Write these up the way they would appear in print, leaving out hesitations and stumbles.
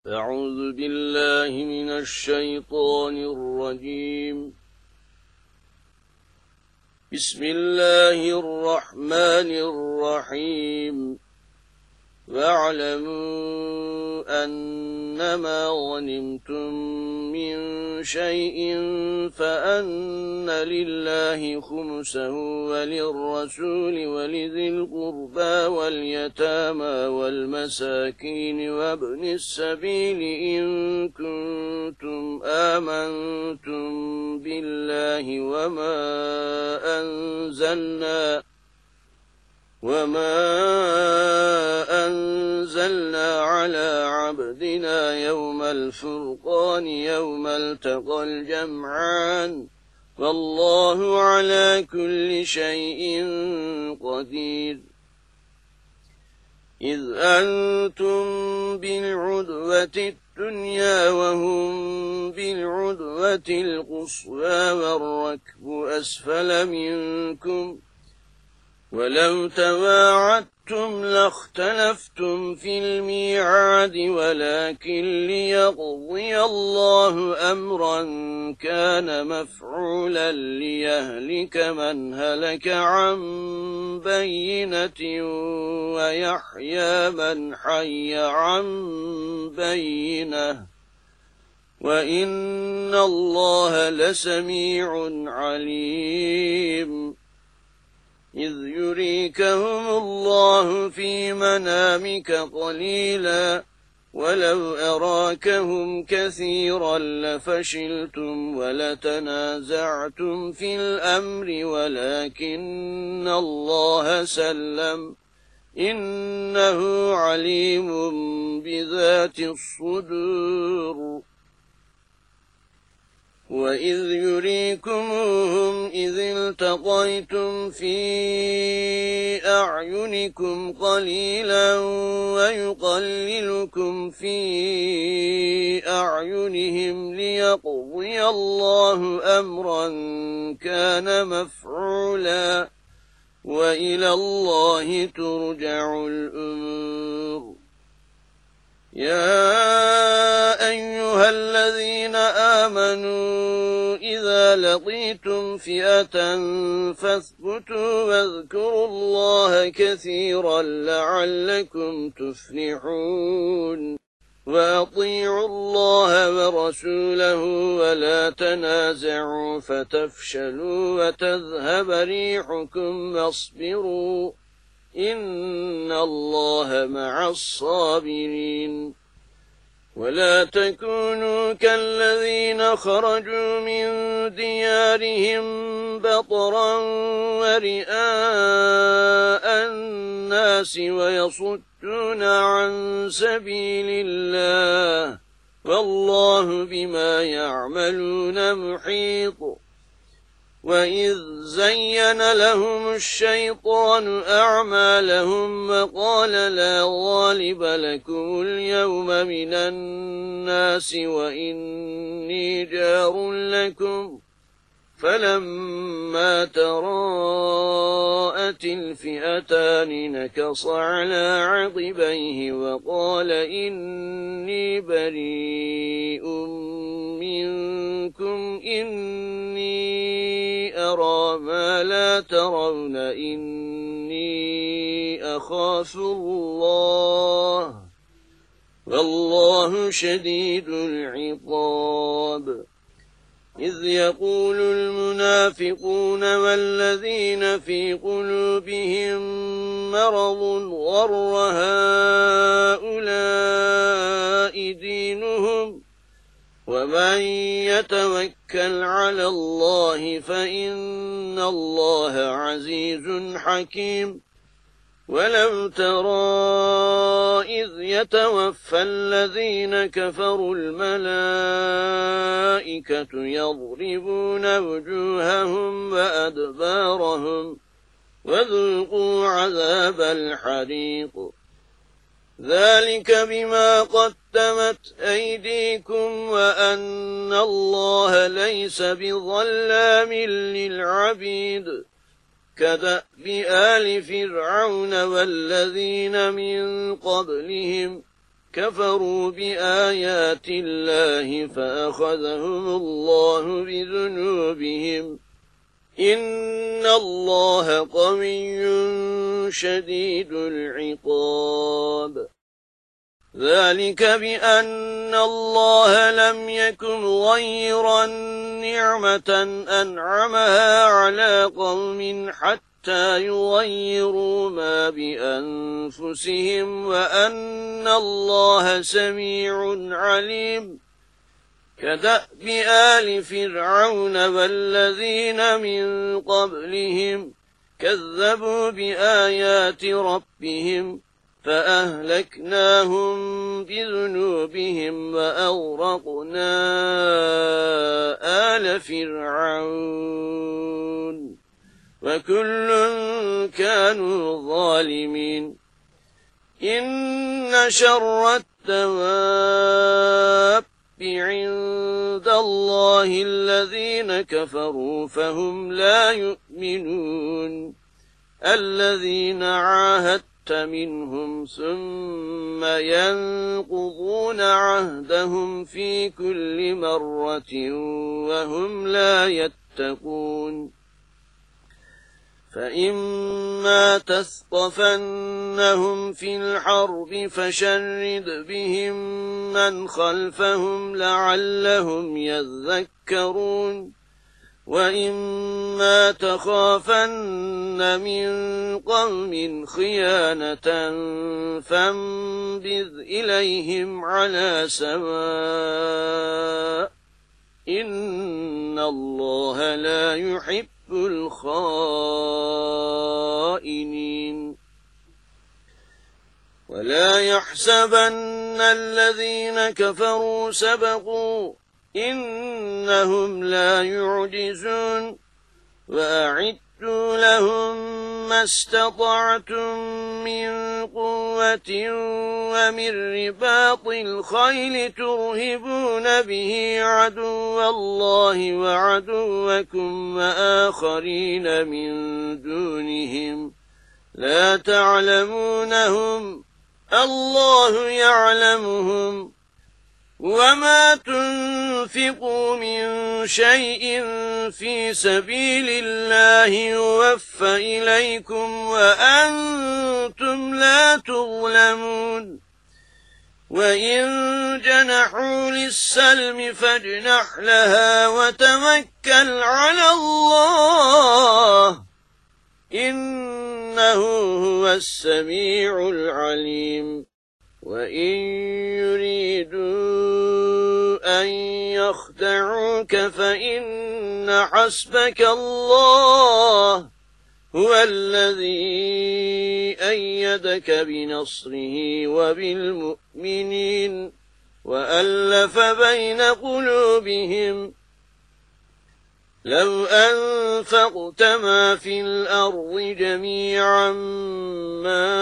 أعوذ بالله من الشيطان الرجيم. بسم الله الرحمن الرحيم. واعلموا أنما غنمتم من شيء فأن لله خمسه وللرسول ولذي القربى واليتامى والمساكين وابن السبيل إن كنتم آمنتم بالله وما أنزلنا على عبدنا يوم الفرقان يوم التقى الجمعان والله على كل شيء قدير. إذ أنتم بالعدوة الدنيا وهم بالعدوة القصوى والركب أسفل منكم ولو تواعدتم لاختلفتم في الميعاد ولكن ليقضي الله أمرا كان مفعولا ليهلك من هلك عن بينة ويحيى من حي عن بينة وإن الله لسميع عليم. إذ يريكهم الله في منامك قليلا ولو أراكهم كثيرا لفشلتم ولتنازعتم في الأمر ولكن الله سلم إنه عليم بذات الصدور. وإذ يريكموهم إذ التقيتم في أعينكم قليلا ويقللكم في أعينهم ليقضي الله أمرا كان مفعولا وإلى الله ترجع الأمور. يا أيها الذين آمنوا إذا لقيتم فئة فاثبتوا واذكروا الله كثيرا لعلكم تفلحون. وأطيعوا الله ورسوله ولا تنازعوا فتفشلوا وتذهب ريحكم واصبروا إن الله مع الصابرين. ولا تكونوا كالذين خرجوا من ديارهم بطرا ورئاء الناس ويصدون عن سبيل الله والله بما يعملون محيط. وإذ زين لهم الشيطان أعمالهم وقال لا غالب لكم اليوم من الناس وإني جار لكم فلما تراءت الفئتان نكص على عقبيه وقال إني بريء منكم إني أرى ما لا ترون إني أخاف الله والله شديد العقاب. إذ يقول المنافقون والذين في قلوبهم مرض غر هؤلاء دينهم ومن يتوكل على الله فإن الله عزيز حكيم. ولو ترى إذ يتوفى الذين كفروا الملائكة يضربون وجوههم وأدبارهم وذوقوا عذاب الحريق ذلك بما قدمت أيديكم وأن الله ليس بظلام للعبيد. كدأب آل فرعون والذين من قبلهم كفروا بآيات الله فأخذهم الله بذنوبهم إن الله قوي شديد العقاب ذلك بأن الله لم يكن غيرا نعمة أنعمها على قوم حتى يغيروا ما بأنفسهم وأن الله سميع عليم كدأب آل فرعون والذين من قبلهم كذبوا بآيات ربهم فأهلكناهم بذنوبهم وأغرقنا آل فرعون وكل كانوا ظالمين إن شر الدواب عند الله الذين كفروا فهم لا يؤمنون الذين عاهدت منهم ثم ينقضون عهدهم في كل مرة وهم لا يتقون فإما تثقفنهم في الحرب فشرد بهم من خلفهم لعلهم يذكرون وإما تخافن من قوم خيانة فانبذ إليهم على سواء إن الله لا يحب الخائنين ولا يحسبن الذين كفروا سبقوا إنهم لا يعجزون وأعدوا لهم ما استطعتم من قوة ومن رباط الخيل ترهبون به عدو الله وعدوكم وآخرين من دونهم لا تعلمونهم الله يعلمهم وما تنفقوا من شيء في سبيل الله يوفى إليكم وأنتم لا تظلمون وإن جنحوا للسلم فاجنح لها وتوكل على الله إنه هو السميع العليم وإن يريدوا أن يخدعوك فإن حسبك الله هو الذي أيدك بنصره وبالمؤمنين وألف بين قلوبهم لو أنفقت ما في الأرض جميعا ما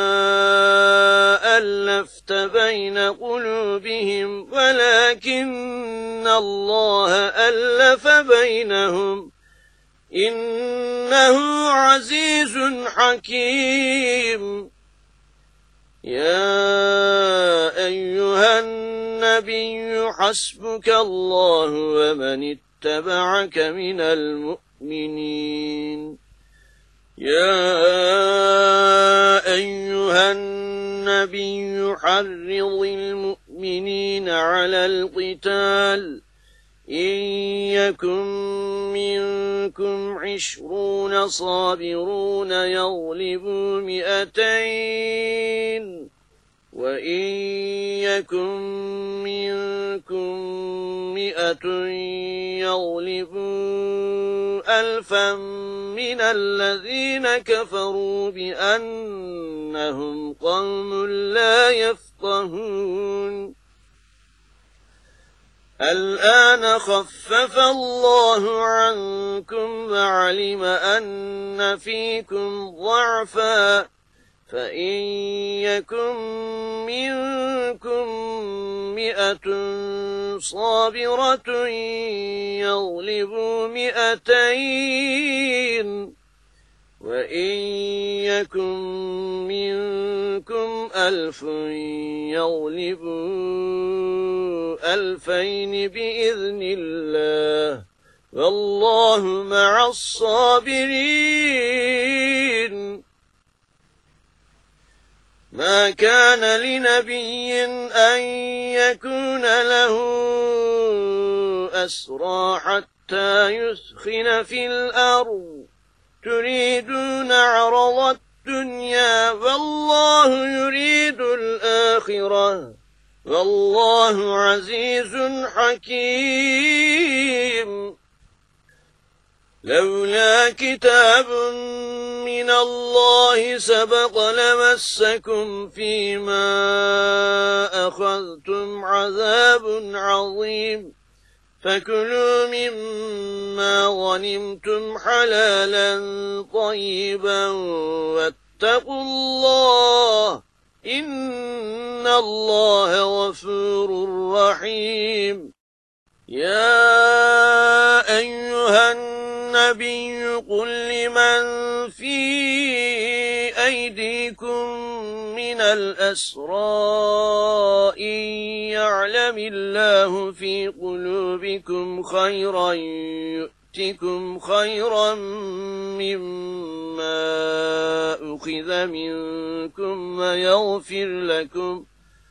ألفت بين قلوبهم ولكن الله ألف بينهم إنه عزيز حكيم يا أيها النبي حسبك الله ومن اتبعك من المؤمنين يا أيها النبي حرض المؤمنين على القتال إن يكن منكم 20 صابرون يغلبوا 200 وإن يكن منكم 100 يغلبوا 1000 من الذين كفروا بأنهم قوم لا يفقهون الآن خفف الله عنكم وعلم أن فيكم ضعفا فإن يكن منكم 100 صابرة يغلبوا 200 وإن يكن منكم منكم 1000 يغلبوا 2000 بإذن الله والله مع الصابرين ما كان لنبي أن يكون له أسرى حتى يثخن في الأرض تريدون عرض الدنيا والله يريد الآخرة والله عزيز حكيم لولا كتاب من الله سبق لمسكم فيما أخذتم عذاب عظيم فكلوا مما غنمتم حلالا طيبا واتقوا الله إن الله غفور رحيم يا أيها النبي قل لمن في أيديكم من الأسرى إن يعلم الله في قلوبكم خيرا يؤتكم خيرا مما أخذ منكم ويغفر لكم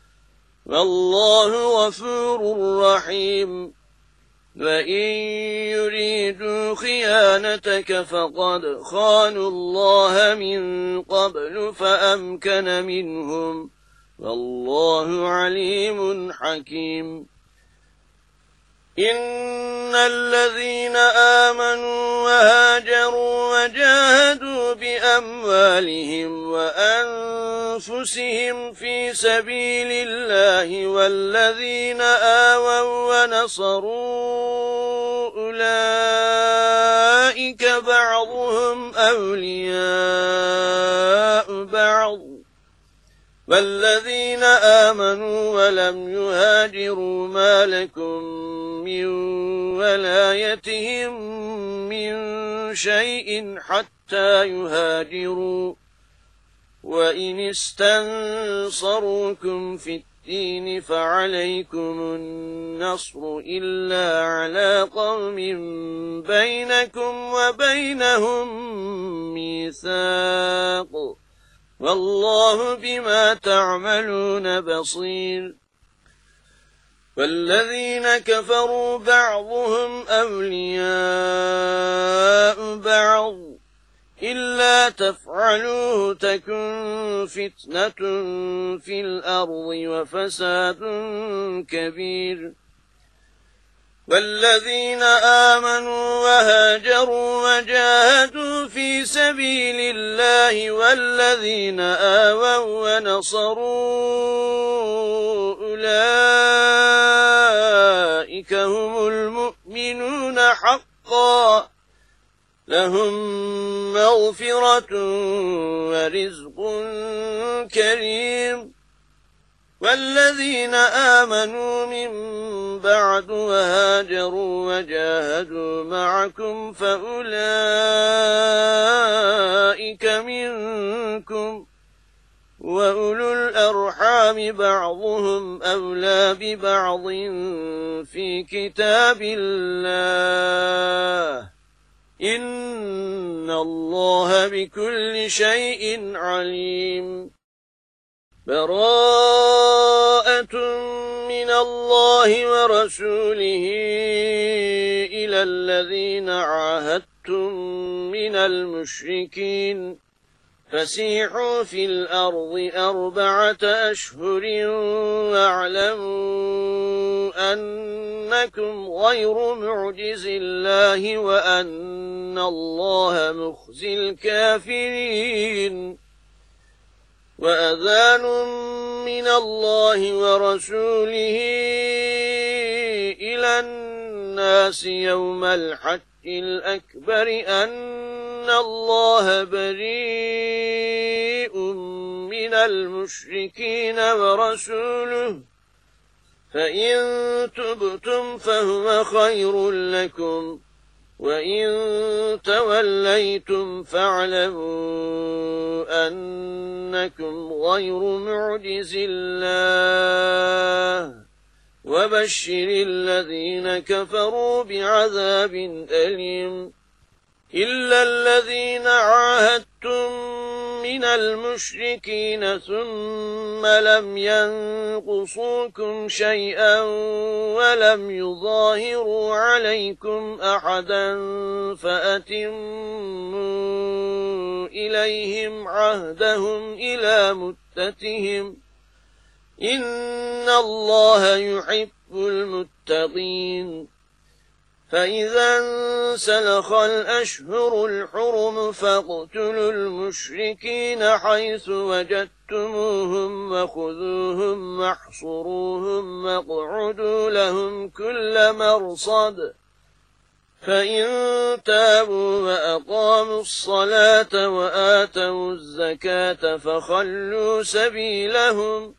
والله غفور رحيم وإن يريدوا خيانتك فقد خانوا الله من قبل فأمكن منهم والله عليم حكيم إن الذين آمنوا وهاجروا وجاهدوا بأموالهم وأنفسهم في سبيل الله والذين آووا ونصروا أولئك بعضهم أولياء بعض والذين آمنوا ولم يهاجروا ما لكم من ولايتهم من شيء حتى يهاجروا وإن استنصروكم في الدين فعليكم النصر إلا على قوم بينكم وبينهم ميثاق والله بما تعملون بصير والذين كفروا بعضهم أولياء بعض إلا تفعلوه تكن فتنة في الأرض وفساد كبير والذين آمنوا وهاجروا وجاهدوا في سبيل الله والذين آووا ونصروا أولئك هم المؤمنون حقا لهم مغفرة ورزق كريم والذين آمنوا من بعد وهاجروا وجاهدوا معكم فأولئك منكم وأولو الأرحام بعضهم أولى ببعض في كتاب الله إن الله بكل شيء عليم براءة من الله ورسوله إلى الذين عاهدتم من المشركين فسيحوا في الأرض 4 أشهر واعلموا أنكم غير معجز الله وأن الله مخزي الكافرين وأذان من الله ورسوله إلى الناس يوم الحج الأكبر أن الله بريء من المشركين ورسوله فإن تبتم فهو خير لكم وإن توليتم فاعلموا أنكم غير معجز الله وبشر الذين كفروا بعذاب أليم إلا الذين عاهدتم من المشركين ثم لم ينقصوكم شيئا ولم يظاهروا عليكم أحدا فأتموا إليهم عهدهم إلى مدتهم إن الله يحب المتقين فإذا انسلخ الأشهر الحرم فاقتلوا المشركين حيث وجدتموهم وخذوهم واحصروهم واقعدوا لهم كل مرصد فإن تابوا وأقاموا الصلاة وآتوا الزكاة فخلوا سبيلهم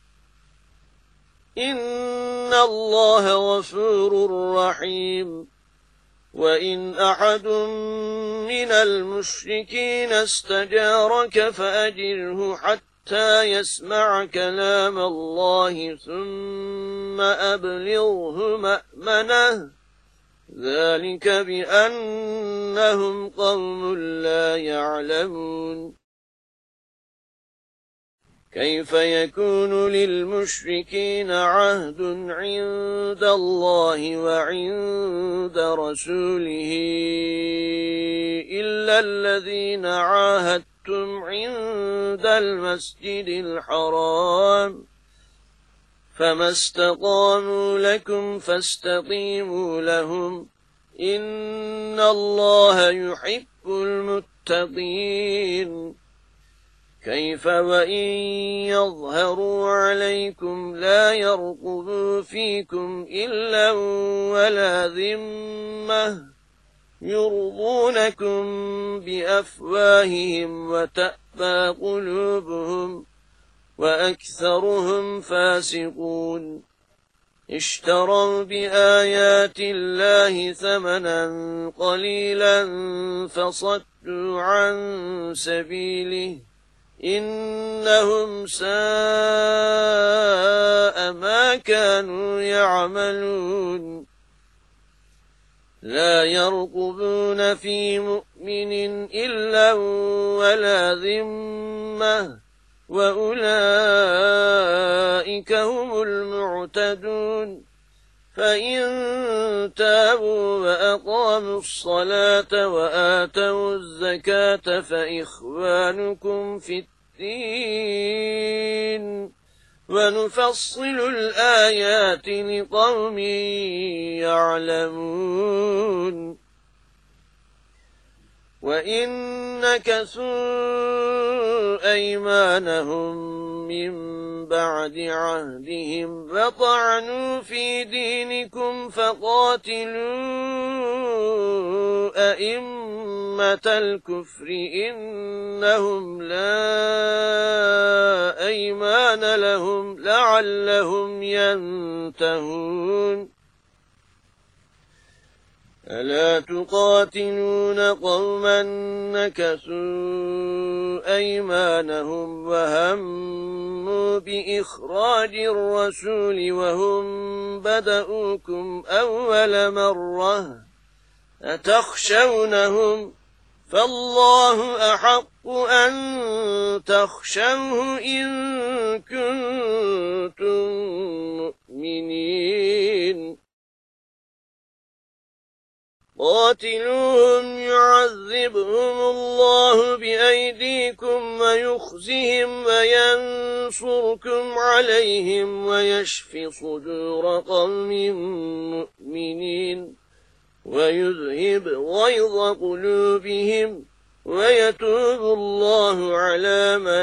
إن الله غفور رحيم وإن أحد من المشركين استجارك فأجره حتى يسمع كلام الله ثم أبلغه مأمنه ذلك بأنهم قوم لا يعلمون كيف يكون للمشركين عهد عند الله وعند رسوله إلا الذين عاهدتم عند المسجد الحرام فما استقاموا لكم فاستقيموا لهم إن الله يحب المتقين كيف وإن يظهروا عليكم لا يرقبوا فيكم إلا ولا ذمة يرضونكم بأفواههم وتأبى قلوبهم وأكثرهم فاسقون اشتروا بآيات الله ثمنا قليلا فصدوا عن سبيله إنهم ساء ما كانوا يعملون لا يرقبون في مؤمن إلا ولا ذمة وأولئك هم المعتدون فإن تابوا وأقاموا الصلاة وآتوا الزكاة فإخوانكم في الدين ونفصل الآيات لقوم يعلمون وإن نكثوا أيمانهم من بعد عهدهم وطعنوا في دينكم فقاتلوا أئمة الكفر إنهم لا أيمان لهم لعلهم ينتهون ألا تقاتلون قوما نكثوا أيمانهم وهموا بإخراج الرسول وهم بدؤوكم أول مرة أتخشونهم فالله أحق أن تخشوه إن كنتم مؤمنين قاتلوهم يعذبهم الله بأيديكم ويخزهم وينصركم عليهم ويشف صدور قوم مؤمنين ويذهب غيظ قلوبهم ويتوب الله على من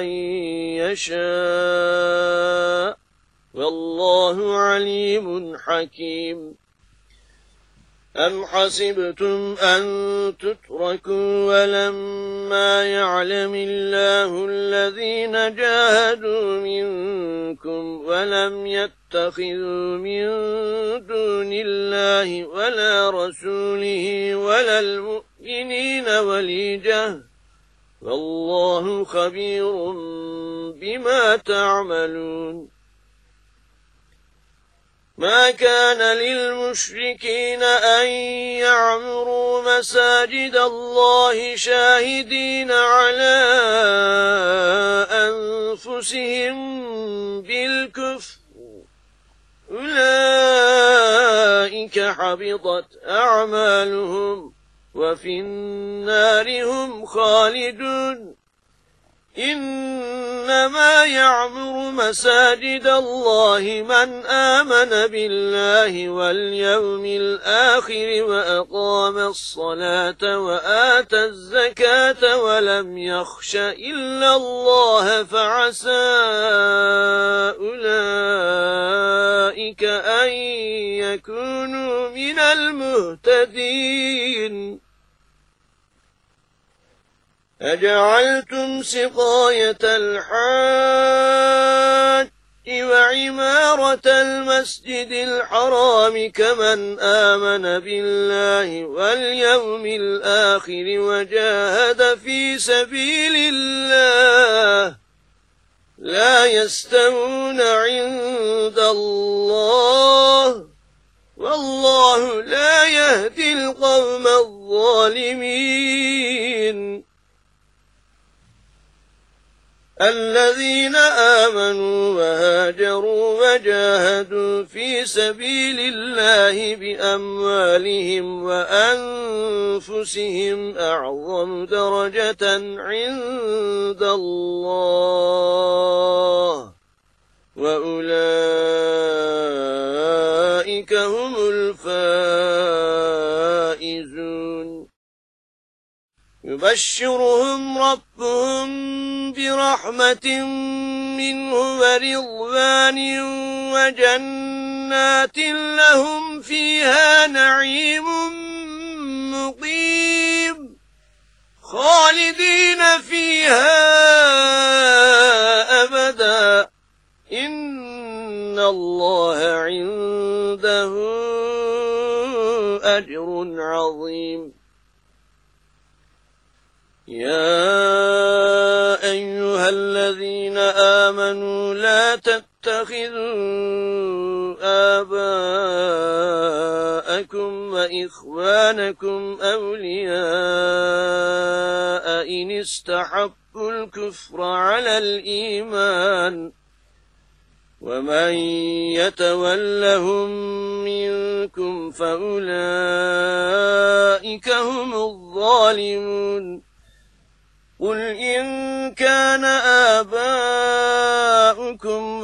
يشاء والله عليم حكيم أم حسبتم أن تتركوا ولما يعلم الله الذين جاهدوا منكم ولم يتخذوا من دون الله ولا رسوله ولا على المؤمنين وليجة والله خبير بما تعملون ما كان للمشركين أن يعمروا مساجد الله شاهدين على أنفسهم بالكفر أولئك حبطت أعمالهم وفي النار هم خالدون إنما يعمر مساجد الله من آمن بالله واليوم الآخر وأقام الصلاة وآتى الزكاة ولم يخش إلا الله فعسى أولئك أن يكونوا من المهتدين أجعلتم سقاية الحاج وعمارة المسجد الحرام كمن آمن بالله واليوم الآخر وجاهد في سبيل الله لا يستوون عند الله والله لا يهدي القوم الظالمين الذين آمنوا وهاجروا وجاهدوا في سبيل الله بأموالهم وأنفسهم أعظم درجة عند الله وأولئك هم الفائزون يبشرهم ربهم برحمة منه ورضوان وجنات لهم فيها نعيم مقيم خالدين فيها أبدا إن الله عنده أجر عظيم يا أيها الذين آمنوا لا تتخذوا آباءكم وإخوانكم أولياء إن استحبوا الكفر على الإيمان ومن يتولهم منكم فأولئك هم الظالمون قل إن كان آباؤكم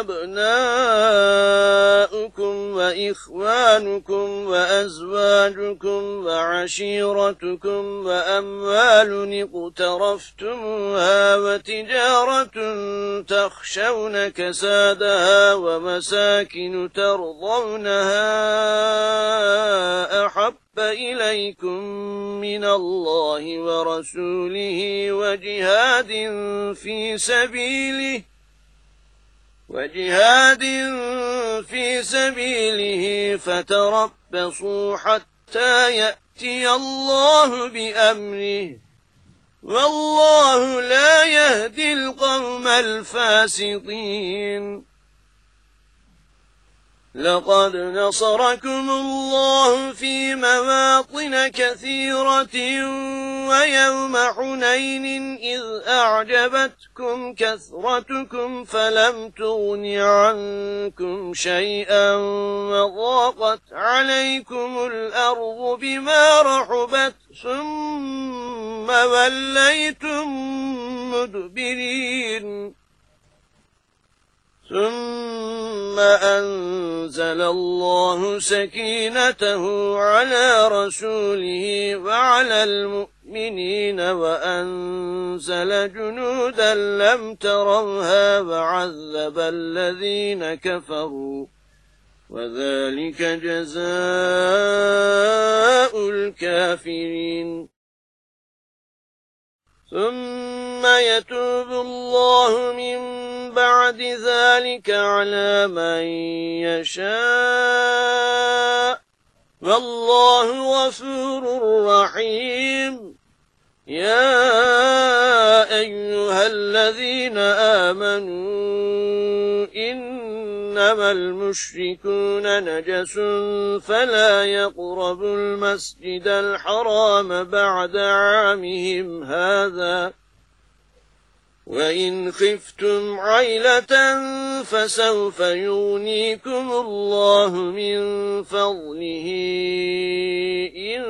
وأبناؤكم وإخوانكم وأزواجكم وعشيرتكم وأموال اقترفتموها وتجارة تخشون كسادها ومساكن ترضونها أحب إليكم من الله ورسوله وجهاد في سبيله فتربصوا حتى يأتي الله بأمره والله لا يهدي القوم الفاسقين لقد نصركم الله في مواطن كثيرة ويوم حنين إذ أعجبتكم كثرتكم فلم تغن عنكم شيئا وضاقت عليكم الأرض بما رحبت ثم وليتم مدبرين ثم أنزل الله سكينته على رسوله وعلى المؤمنين وأنزل جنودا لم تروها وعذب الذين كفروا وذلك جزاء الكافرين ثم يتوب الله من بعد ذلك على من يشاء والله غفور رحيم. يا أيها الذين آمنوا إنما المشركون نجس فلا يقربوا المسجد الحرام بعد عامهم هذا وإن خفتم عيلة فسوف يغنيكم الله من فضله إن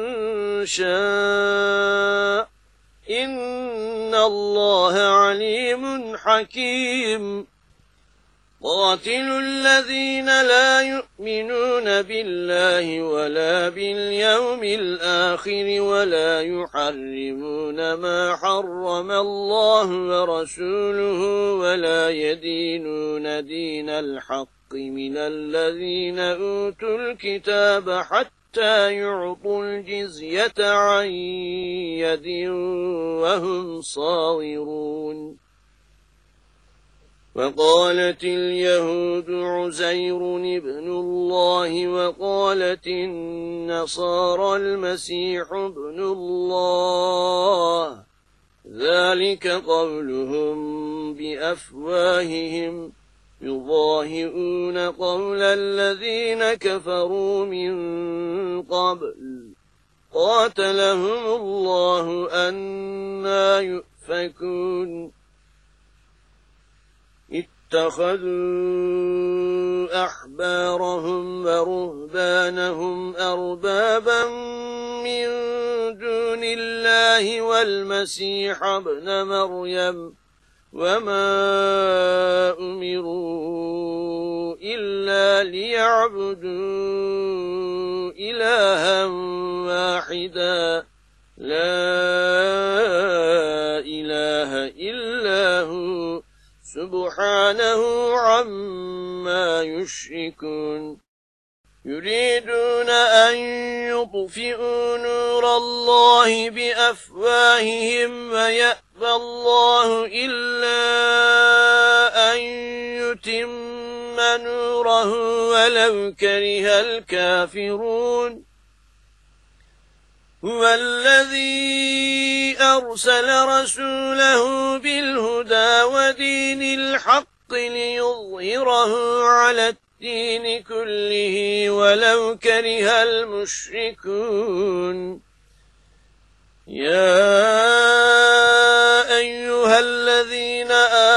شاء إن الله عليم حكيم. قاتلوا الذين لا يؤمنون بالله ولا باليوم الآخر ولا يحرمون ما حرم الله ورسوله ولا يدينون دين الحق من الذين أوتوا الكتاب حتى يعطوا الجزية عن يد وهم صاغرون. وقالت اليهود عزير ابن الله وقالت النصارى المسيح ابن الله ذلك قولهم بأفواههم يضاهئون قول الذين كفروا من قبل قاتلهم الله أنى يؤفكون. اتخذوا أحبارهم ورهبانهم أربابا من دون الله والمسيح ابن مريم وما أمروا إلا ليعبدوا إلها واحدا لا إله إلا هو سبحانه عما يشركون. يريدون أن يطفئوا نور الله بأفواههم ويأبى الله إلا أن يتم نوره ولو كره الكافرون. هو الذي أرسل رسوله بالهدى ودين الحق ليظهره على الدين كله ولو كره المشركون. يا أيها الذين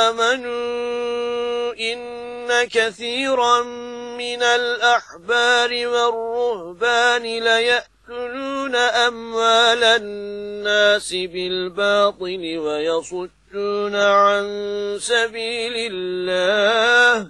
آمنوا إن كثيرا من الأحبار والرهبان ليأكلون أموال الناس بالباطل ويصدون عن سبيل الله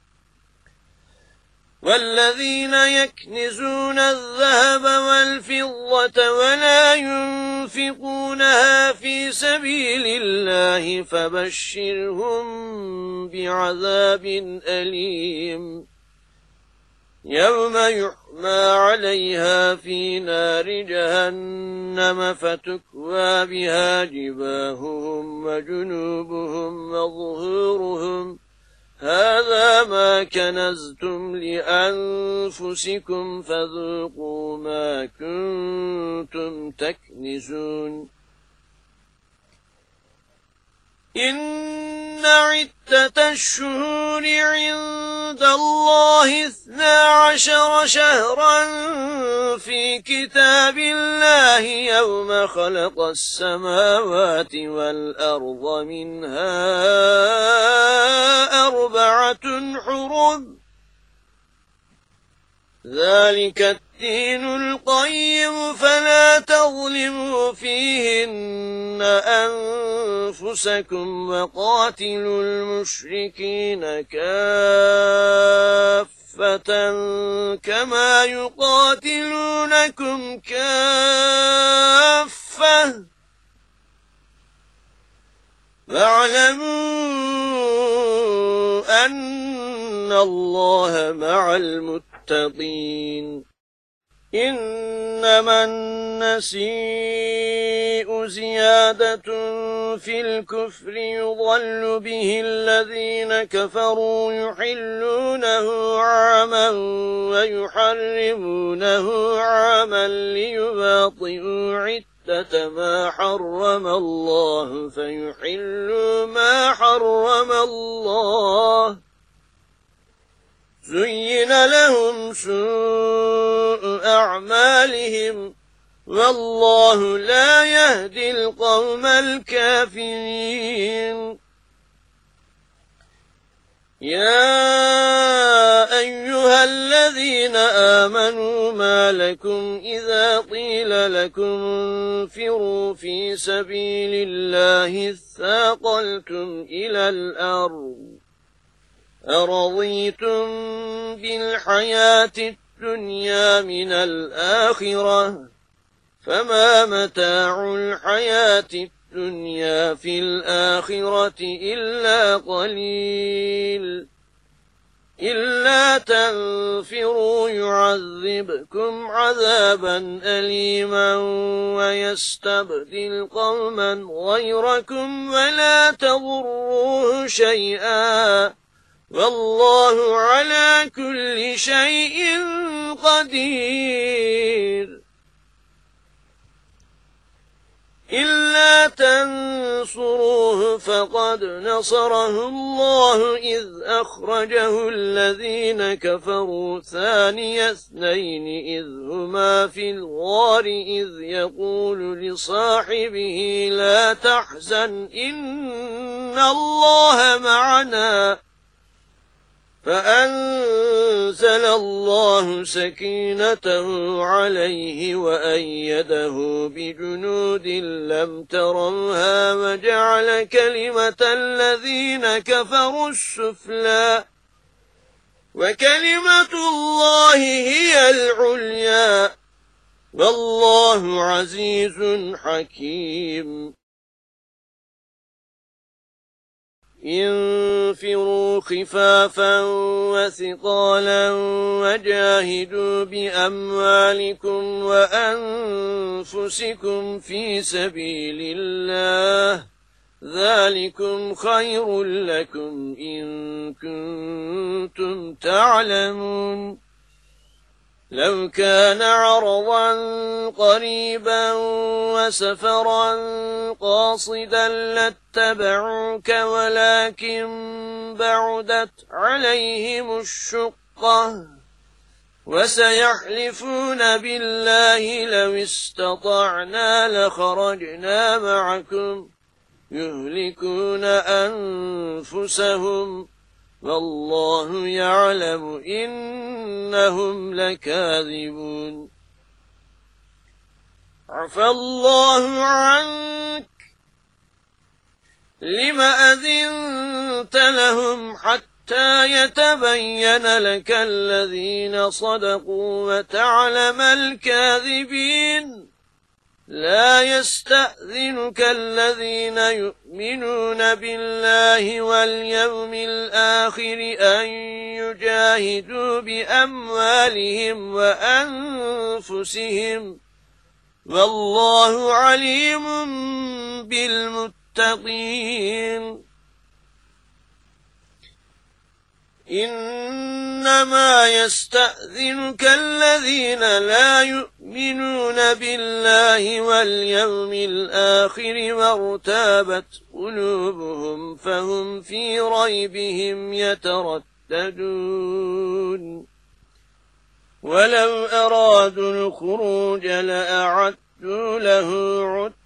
والذين يكنزون الذهب والفضة ولا ينفقونها في سبيل الله فبشرهم بعذاب أليم. يوم يحمى عليها في نار جهنم فتكوى بها جباههم وجنوبهم وظهورهم هذا ما كنزتم لأنفسكم فذوقوا ما كنتم تكنزون. إن عدة الشهور عند الله 12 شهرا في كتاب الله يوم خلق السماوات والأرض منها 4 حرم ذلك الدين القيم فلا تظلموا فيهن أنفسكم وقاتلوا المشركين كافة كما يقاتلونكم كافة واعلموا أن الله مع المتقين. إنما النسيء زيادة في الكفر يضل به الذين كفروا يحلونه عاما ويحرمونه عاما ليباطئوا عدة ما حرم الله فيحلوا ما حرم الله زين لهم سوء أعمالهم والله لا يهدي القوم الكافرين يا أيها الذين آمنوا ما لكم إذا قيل لكم انفروا في سبيل الله اثاقلتم إلى الأرض أرضيتم بالحياة الدنيا من الآخرة فما متاع الحياة الدنيا في الآخرة إلا قليل إلا تنفروا يعذبكم عذابا أليما ويستبدل قوما غيركم ولا تضروه شيئا والله على كل شيء قدير إلا تنصروه فقد نصره الله إذ أخرجه الذين كفروا ثاني اثنين إذ هما في الغار إذ يقول لصاحبه لا تحزن إن الله معنا فأنزل الله سكينته عليه وأيده بجنود لم تروها وجعل كلمة الذين كفروا السفلى وكلمة الله هي العليا والله عزيز حكيم انفروا خفافا وثقالا وجاهدوا بأموالكم وأنفسكم في سبيل الله ذلكم خير لكم إن كنتم تعلمون لو كان عرضا قريبا وسفرا قاصدا لاتبعوك ولكن بعدت عليهم الشقة وسيحلفون بالله لو استطعنا لخرجنا معكم يهلكون أنفسهم والله يعلم إنهم لكاذبون عفى الله عنك لم أذنت لهم حتى يتبين لك الذين صدقوا وتعلم الكاذبين لا يستأذنك الذين يؤمنون بالله واليوم الآخر أن يجاهدوا بأموالهم وأنفسهم والله عليم بالمتقين إنما يستأذنك الذين لا يؤمنون بالله واليوم الآخر وارتابت قلوبهم فهم في ريبهم يترددون ولو أرادوا الخروج لأعدوا له عدة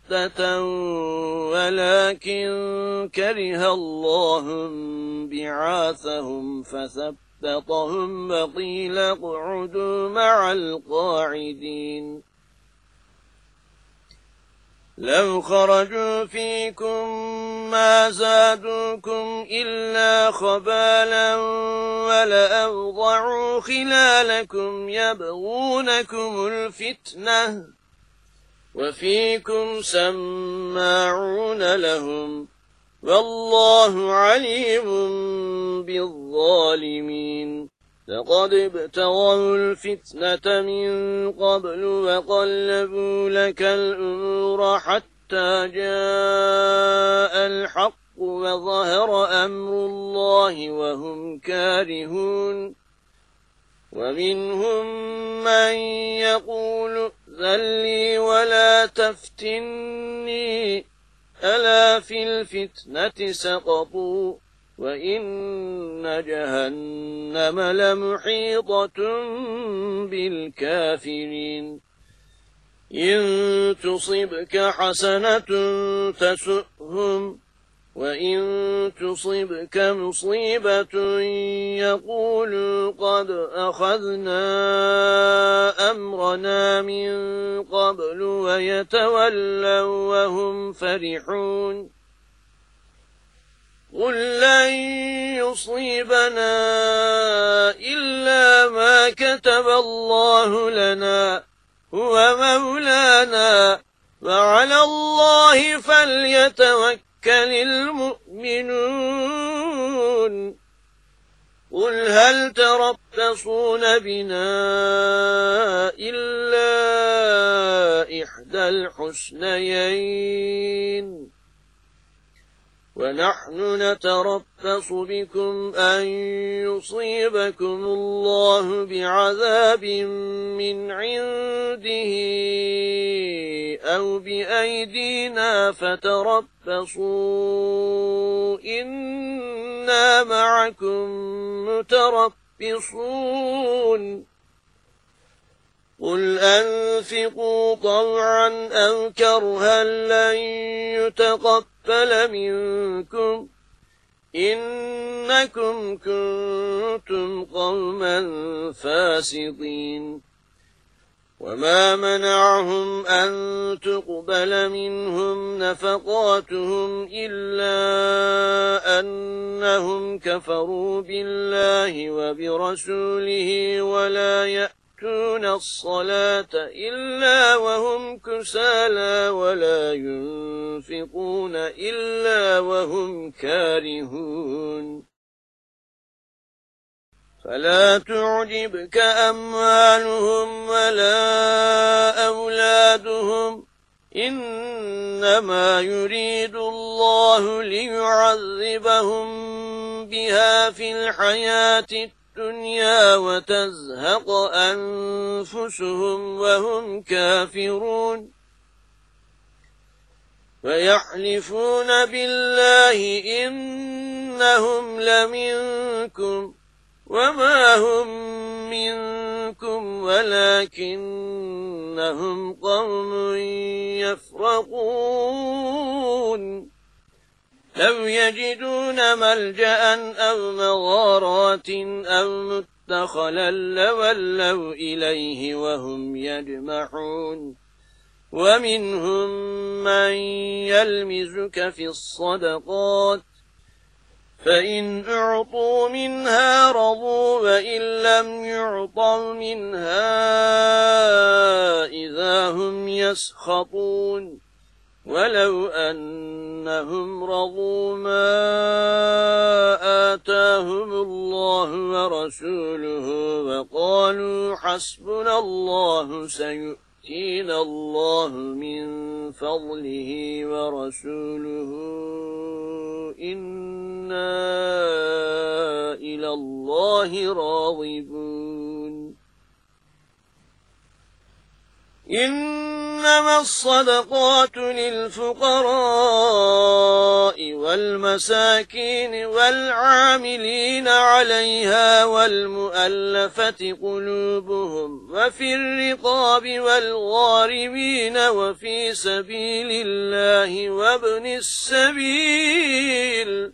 ولكن كره الله بعاثهم فثبطهم وقيل اقعدوا مع القاعدين لو خرجوا فيكم ما زادوكم إلا خبالا ولأوضعوا خلالكم يبغونكم الفتنة وفيكم سماعون لهم والله عليم بالظالمين لقد ابتغوا الفتنة من قبل وقلبوا لك الأمور حتى جاء الحق وظهر أمر الله وهم كارهون ومنهم من يقول ائذن لي ولا تفتني ألا في الفتنة سقطوا وإن جهنم لمحيطة بالكافرين إن تصبك حسنة تسؤهم وإن تصبك مصيبة يقولوا قد أخذنا أمرنا من قبل ويتولوا وهم فرحون قل لن يصيبنا إلا ما كتب الله لنا هو مولانا وعلى الله فليتوكل المؤمنون قل هل تربصون بنا إلا إحدى الحسنيين ونحن نتربص بكم أن يصيبكم الله بعذاب من عنده أو بأيدينا فتربصوا إنا معكم متربصون قل أنفقوا طوعا أو كرها لن يتقبل منكم إنكم كنتم قوما فاسقين وما منعهم أن تقبل منهم نفقاتهم إلا أنهم كفروا بالله وبرسوله ولا يأتون الصلاة إلا وهم كسالى ولا ينفقون إلا وهم كارهون فلا تعجبك أموالهم ولا أولادهم إنما يريد الله ليعذبهم بها في الحياة الدنيا وتزهق أنفسهم وهم كافرون ويحلفون بالله إنهم لمنكم وما هم منكم ولكنهم قوم يفرقون لو يجدون ملجأ أو مغارات أو مدخلا لولوا إليه وهم يجمحون ومنهم من يلمزك في الصدقات فإن أعطوا منها رضوا وإن لم يعطوا منها إذا هم يسخطون ولو أنهم رضوا ما آتاهم الله ورسوله وقالوا حسبنا الله سيؤتينا الله من فضله ورسوله إنا إلى الله راغبون إنما الصدقات للفقراء والمساكين والعاملين عليها والمؤلفة قلوبهم وفي الرقاب والغارمين وفي سبيل الله وابن السبيل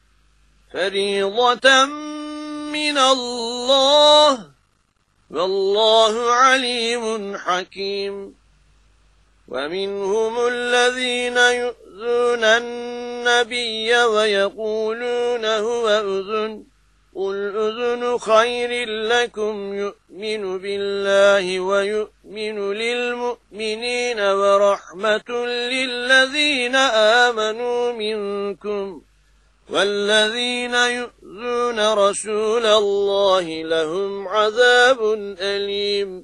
فريضة من الله والله عليم حكيم ومنهم الذين يؤذون النبي ويقولون هو أذن قل أذن خير لكم يؤمن بالله ويؤمن للمؤمنين ورحمة للذين آمنوا منكم والذين يؤذون يؤذون رسول الله لهم عذاب أليم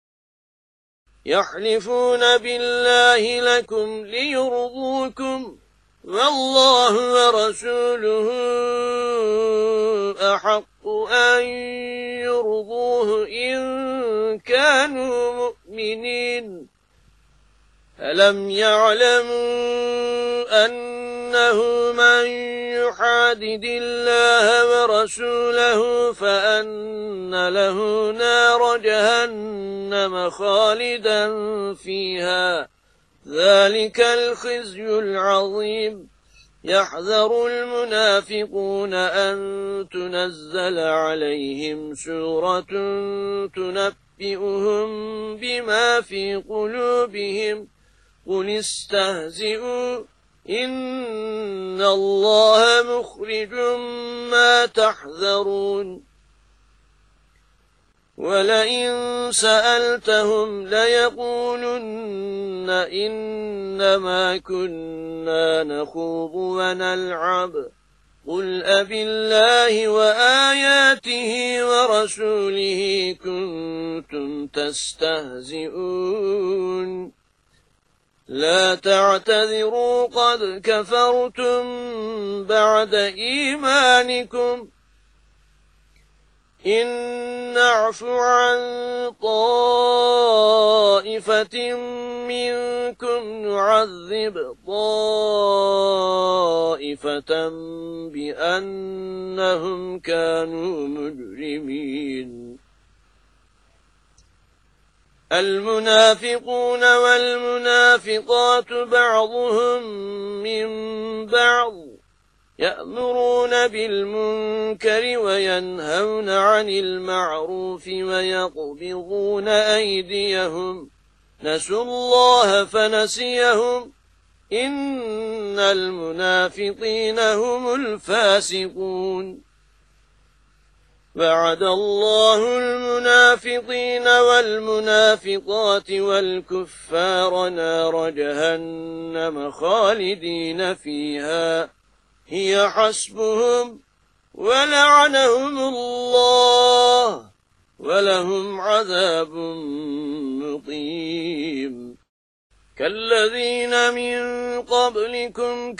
يحلفون بالله لكم ليرضوكم والله ورسوله أحق أن يرضوه إن كانوا مؤمنين ألم يعلموا أنه من يحادد الله ورسوله فأن له نار جهنم خالدا فيها ذلك الخزي العظيم يحذر المنافقون أن تنزل عليهم سورة تنبئهم بما في قلوبهم قل استهزئوا إن الله مخرج ما تحذرون ولئن سألتهم ليقولن إنما كنا نخوض ونلعب قل أبالله وآياته ورسوله كنتم تستهزئون لا تعتذروا قد كفرتم بعد إيمانكم إن نعف عن طائفة منكم نعذب طائفة بأنهم كانوا مجرمين المنافقون والمنافقات بعضهم من بعض يأمرون بالمنكر وينهون عن المعروف ويقبضون أيديهم نسوا الله فنسيهم إن المنافقين هم الفاسقون وعد الله المنافقين والمنافقات والكفار نار جهنم خالدين فيها هي حسبهم ولعنهم الله ولهم عذاب مقيم كالذين من قبلكم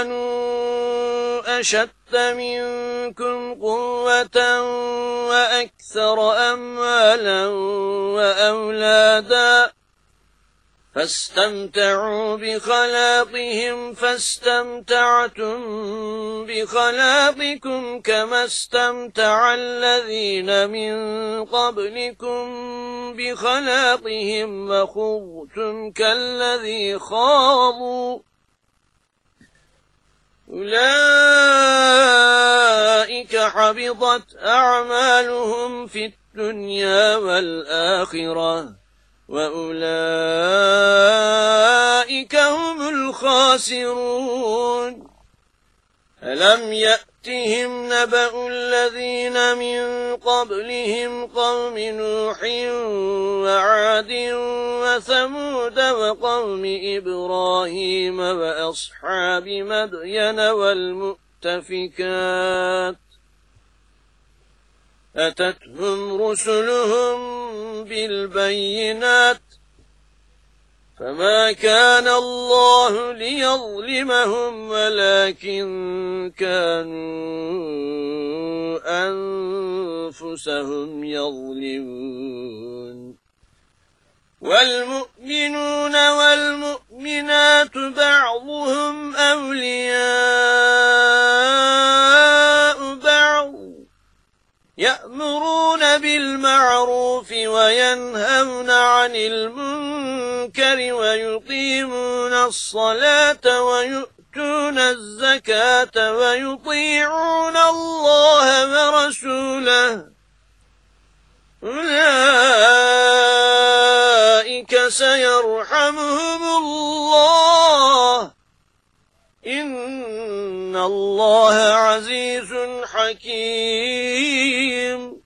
كانوا أشد منكم قوة وأكثر أموالا وأولادا فاستمتعوا بخلاقهم فاستمتعتم بخلاقكم كما استمتع الذين من قبلكم بخلاقهم وخضتم كالذي خاضوا أولئك حبطت أعمالهم في الدنيا والآخرة وأولئك هم الخاسرون ألم يأتهم نبأ الذين من قبلهم قوم نوح وعاد وثمود وقوم إبراهيم وأصحاب مدين والمؤتفكات أتتهم رسلهم بالبينات فما كان الله ليظلمهم ولكن كانوا أنفسهم يظلمون والمؤمنون والمؤمنات بعضهم أولياء بعض يأمرون بالمعروف وينهون عن المنكر ويقيمون الصلاة ويؤتون الزكاة ويطيعون الله ورسوله أولئك سيرحمهم الله إن الله عزيز حكيم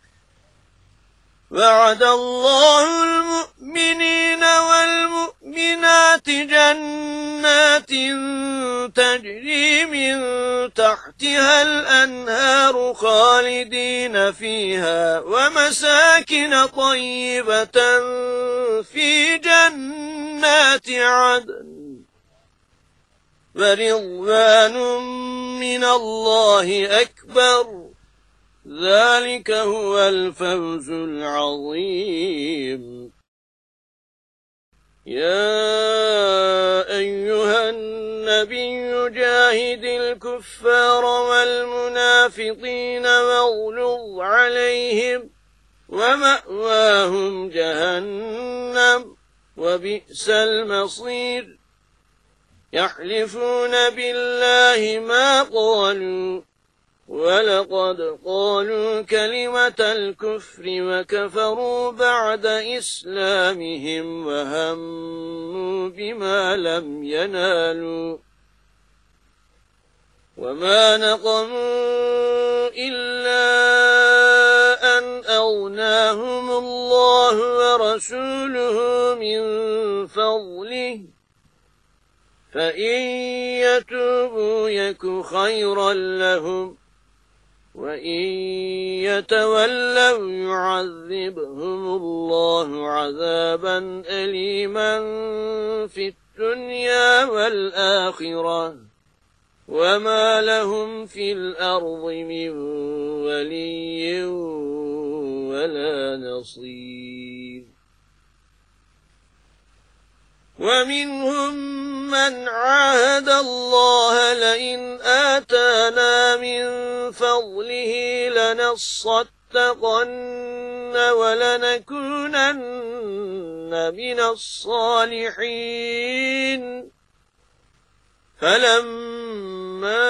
وعد الله المؤمنين والمؤمنات البينات جنات تجري من تحتها الأنهار خالدين فيها ومساكن طيبة في جنات عدن ورضوان من الله أكبر ذلك هو الفوز العظيم. يا أيها النبي جاهد الكفار والمنافقين واغلظ عليهم ومأواهم جهنم وبئس المصير. يحلفون بالله ما قالوا ولقد قالوا كلمة الكفر وكفروا بعد إسلامهم وهموا بما لم ينالوا وما نقموا إلا أن أغناهم الله ورسوله من فضله فإن يتوبوا يك خيرا لهم وإن يتولوا يعذبهم الله عذابا أليما في الدنيا والآخرة وما لهم في الأرض من ولي ولا نصير. ومنهم من عاهد الله لئن آتانا من فضله لنصدقن ولنكونن من الصالحين فلما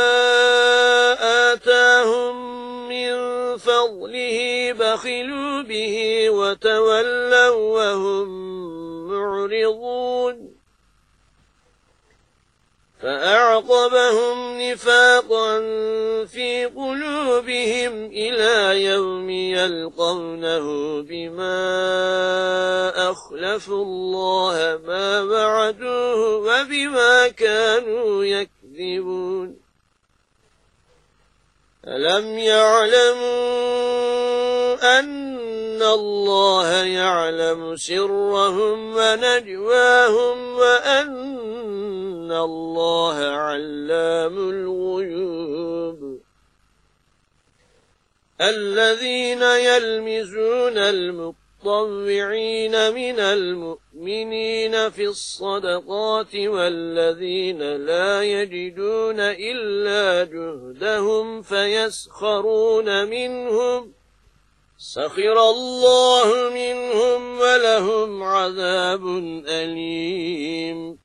آتاهم من فضله بخلوا به وتولوا وهم معرضون فأعقبهم نفاقا في قلوبهم إلى يوم يلقونه بما أخلفوا الله ما وعدوه وبما كانوا يكذبون. ألم يعلموا أن الله يعلم سرهم ونجواهم وأن الله علام الغيوب. الذين يلمزون المطوعين من المؤمنين في الصدقات والذين لا يجدون إلا جهدهم فيسخرون منهم سخر الله منهم ولهم عذاب أليم.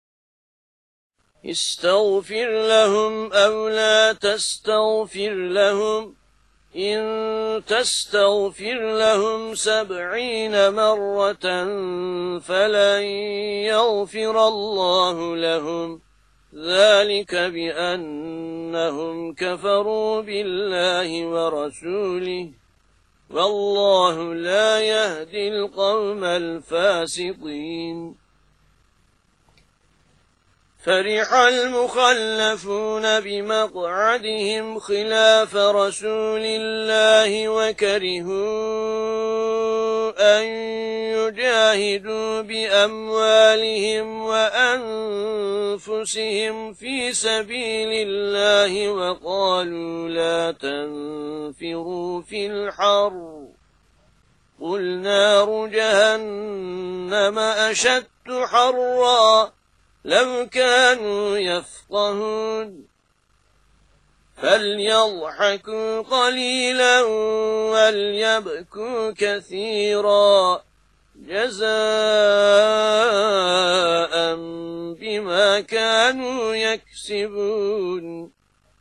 استغفر لهم أو لا تستغفر لهم إن تستغفر لهم 70 مرة فلن يغفر الله لهم ذلك بأنهم كفروا بالله ورسوله والله لا يهدي القوم الفاسقين. فرح المخلفون بمقعدهم خلاف رسول الله وكرهوا أن يجاهدوا بأموالهم وأنفسهم في سبيل الله وقالوا لا تنفروا في الحر قل نار جهنم أشد حرا لو كانوا يفقهون. فليضحكوا قليلا وليبكوا كثيرا جزاء بما كانوا يكسبون.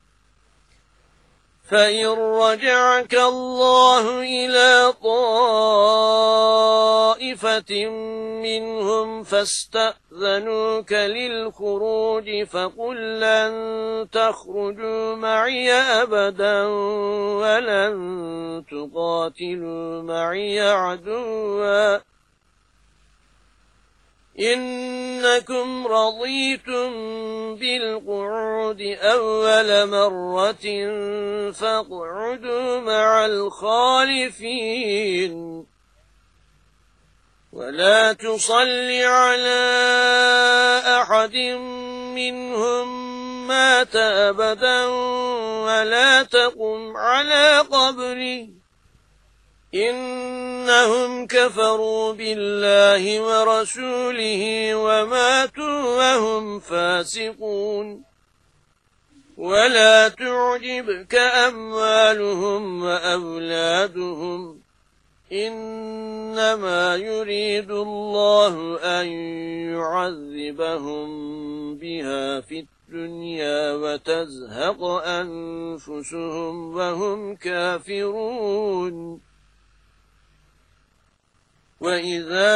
فإن رجعك الله إلى طائفة منهم فاستأذنوك للخروج فقل لن تخرجوا معي أبدا ولن تقاتلوا معي عدوا إنكم رضيتم بالقعود أول مرة فاقعدوا مع الخالفين ولا تصل على أحد منهم مات أبدا ولا تقم على قبره إنهم كفروا بالله ورسوله وماتوا وهم فاسقون ولا تعجبك أموالهم وأولادهم إنما يريد الله أن يعذبهم بها في الدنيا وتزهق أنفسهم وهم كافرون وإذا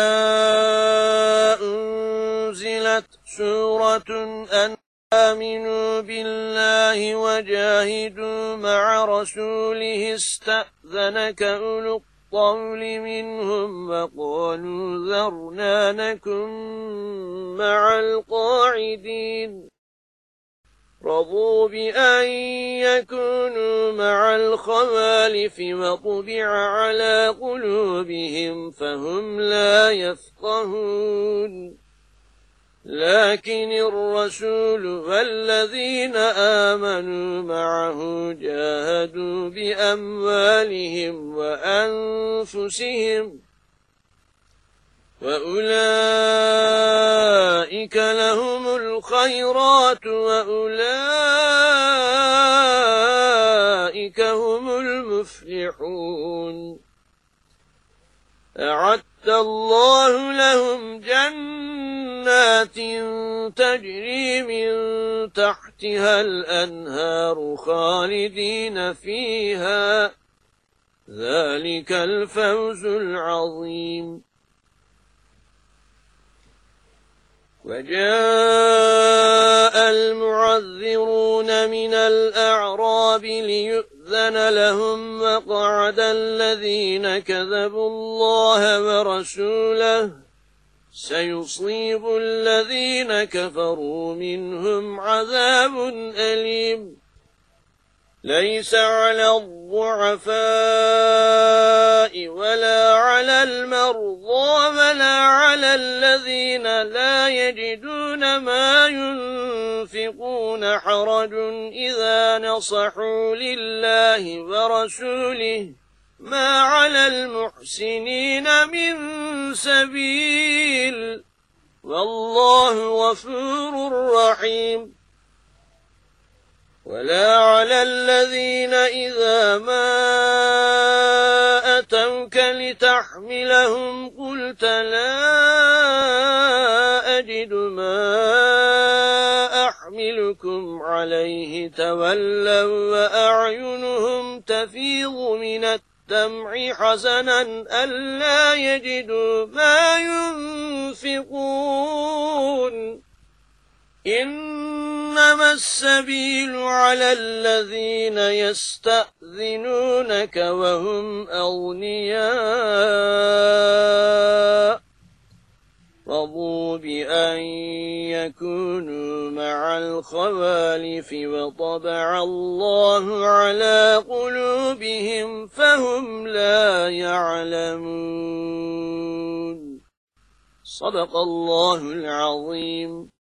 أنزلت سورة أن آمنوا بالله وجاهدوا مع رسوله استأذنك أولو الطول منهم وقالوا ذرنا نكن مع القاعدين رضوا بأن يكونوا مع الخوالف وطبع على قلوبهم فهم لا يفقهون لكن الرسول والذين آمنوا معه جاهدوا بأموالهم وأنفسهم وأولئك لهم الخيرات وأولئك هم المفلحون أعد الله لهم جنات تجري من تحتها الأنهار خالدين فيها ذلك الفوز العظيم وجاء المعذرون من الأعراب ليؤذن لهم وقعد الذين كذبوا الله ورسوله سيصيب الذين كفروا منهم عذاب أليم ليس على الضعفاء ولا على المرضى ولا على الذين لا يجدون ما ينفقون حرج إذا نصحوا لله ورسوله ما على المحسنين من سبيل والله غفور رحيم ولا على الذين إذا ما أتوك لتحملهم قلت لا أجد ما أحملكم عليه تولوا وأعينهم تفيض من الدمع حزنا ألا يجدوا ما ينفقون إنما السبيل على الذين يستأذنونك وهم أغنياء رضوا بأن يكونوا مع الخوالف وطبع الله على قلوبهم فهم لا يعلمون صدق الله العظيم